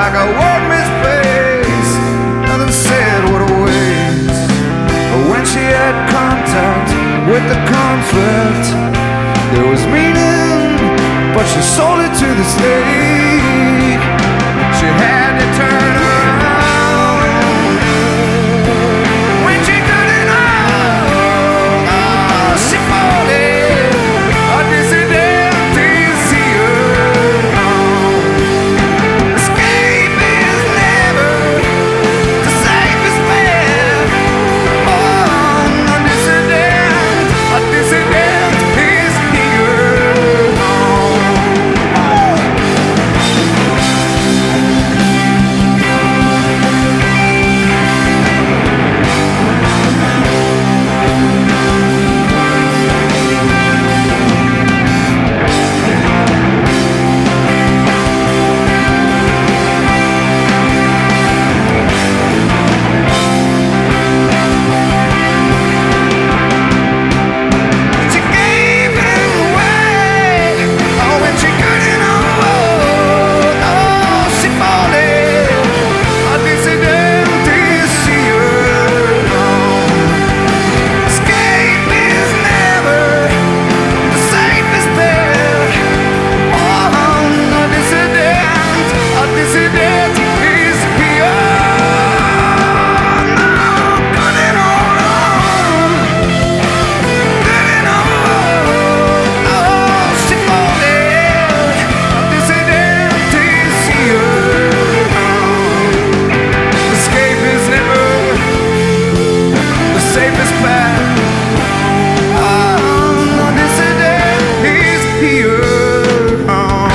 like a word misplaced. Nothing said, what a waste. But when she had contact with the conflict, there was meaning, but she sold it to the state. She had to turn around when she couldn't hold. Oh, she folded. A dissident to see her gone. Escape is never the safest bet. Oh, a dissident is here gone. She gave him away. Oh, when she couldn't hold. Oh, she folded. A dissident is here gone. Escape is never the safest bet. Oh, a dissident is here. No, couldn't hold on. Couldn't hold. Oh, she folded. A dissident is here gone. Escape is never the safest path. Oh, a dissident is here gone.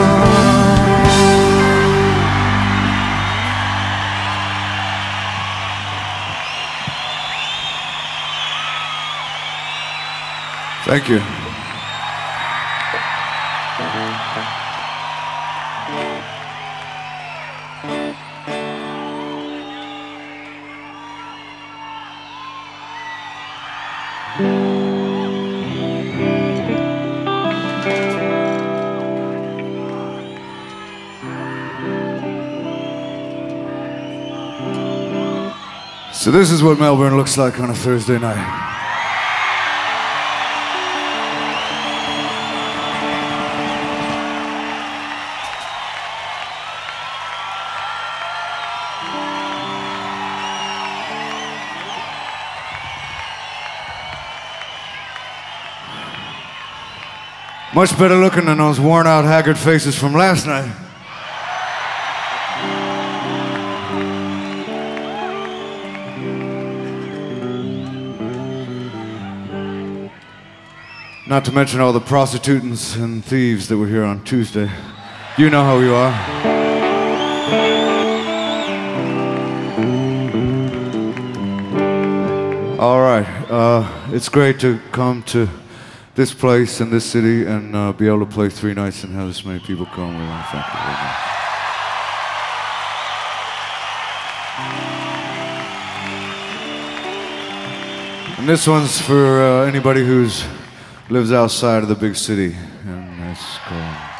Thank you. So this is what Melbourne looks like on a Thursday night. Much better looking than those worn out, haggard faces from last night. Not to mention all the prostitutes and thieves that were here on Tuesday. You know how you are. All right, it's great to come to this place and this city and be able to play 3 nights and have this many people come. We want to thank you very much. And this one's for anybody who's lives outside of the big city, and it's called